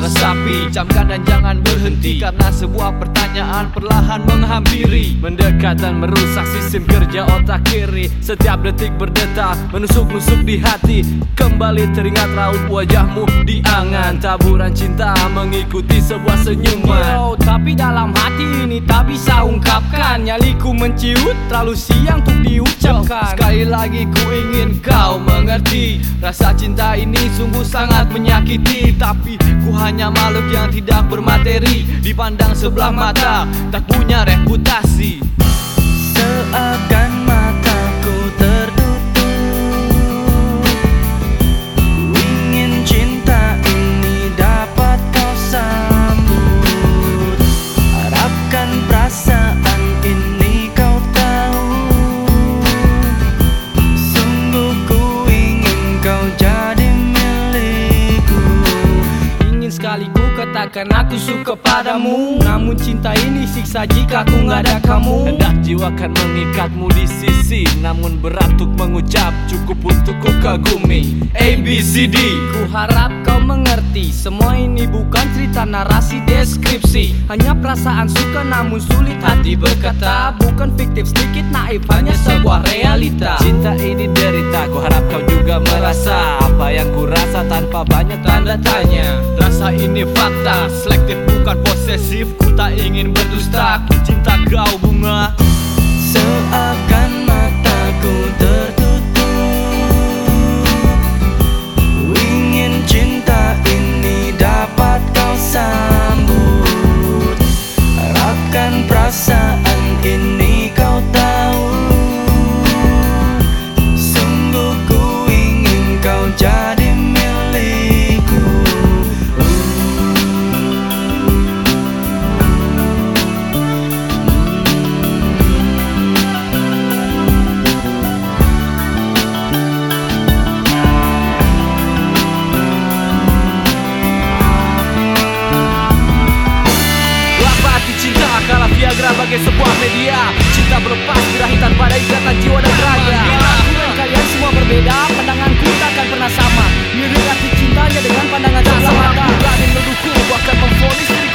resapi. Camkan dan jangan berhenti, karena sebuah pertanyaan perlahan menghampiri. Mendekat dan merusak sistem kerja otak kiri. Setiap detik berdetak, menusuk-nusuk di hati. Kembali teringat raut wajahmu di angan. Taburan cinta mengikuti sebuah senyuman. Tapi dalam hati ini tak bisa ungkapkan. Nyaliku menciut, terlalu siang untuk diucapkan. Sekali lagi ku ingin kau mengerti, rasa cinta ini sungguh sangat menyakiti. Tapi ku hanya makhluk yang tidak bermateri, dipandang sebelah mata, tak punya reputasi. Seakan mataku tertutup, ku ingin cinta ini dapat kau sambut. Harapkan perasaan ini kau tahu, sungguh ku ingin kau jadi milikku. Ingin sekali ku katakan aku suka padamu, namun cinta ini siksa jika ku nggak ada kamu. Hendak jiwa kan mengikatmu di sisi, namun berat untuk mengucap, cukup untuk ku kagumi. ABCD. Ku harap kau mengerti, semua ini bukan cerita narasi deskripsi. Hanya perasaan suka namun sulit hati berkata. Bukan fiktif sedikit naif, hanya sebuah realita. Cinta ini derita, ku harap kau juga merasa apa yang ku rasa tanpa banyak tanda tanya. Rasa ini fakta, selektif bukan posesif. Ku tak ingin berdusta, ku cinta kau bunga. Seakan mataku tertutup, ku ingin cinta ini dapat kau sambut. Harapkan perasaan ini kau tahu, sungguh ku ingin kau jadi milikku. Kalah Viagra bagai sebuah media. Cinta berlepas birahi tanpa ada ikatan jiwa dan raga. Aku dan kalian semua berbeda, pandanganku takkan pernah sama. Mirip hati cintanya dengan pandangan tak sama. Berani mendukung, bahkan memvonis diri